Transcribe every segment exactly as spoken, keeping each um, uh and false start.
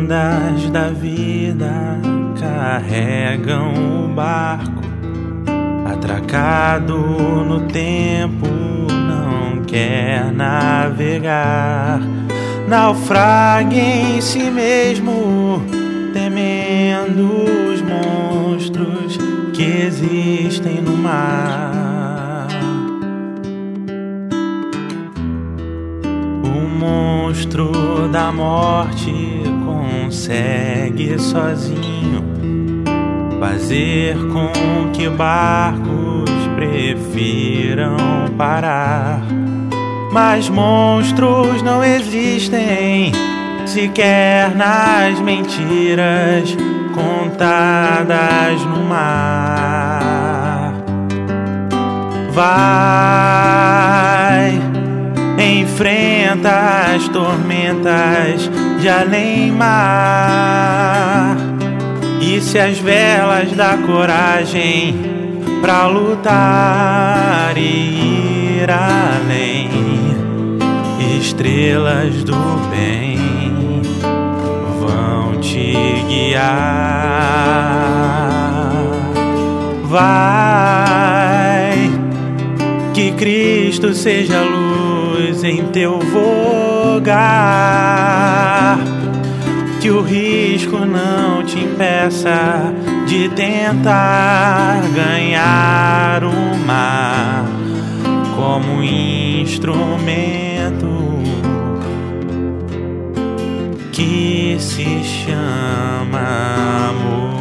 ondas da vida carregam o barco, atracado no tempo, não quer navegar. Naufraga em si mesmo, temendo os monstros que existem no mar. O monstro da morte consegue sozinho fazer com que barcos prefiram parar. Mas monstros não existem sequer nas mentiras contadas no mar. Vai, enfrenta as tormentas de além-mar, e se as velas da coragem pra lutar e ir além, estrelas do bem vão te guiar. Vai, que Cristo seja luz em teu vogar, que o risco não te impeça de tentar ganhar o mar como instrumento que se chama amor.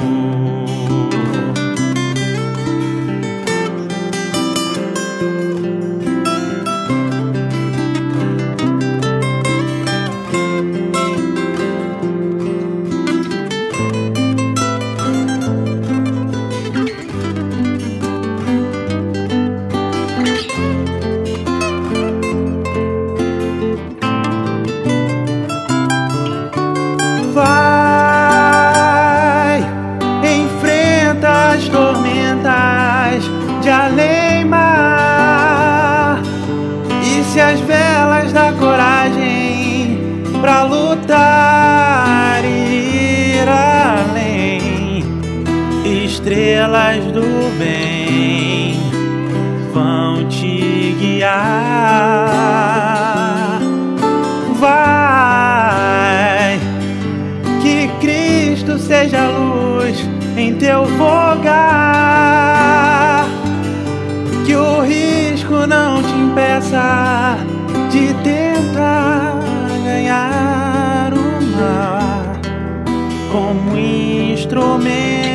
Vai, enfrenta as tormentas de além-mar, e se as velas da coragem pra lutar e ir além, estrelas do bem vão te guiar. Vai, que Cristo seja luz em teu vogar, que o risco não te impeça de tentar ganhar o mar como instrumento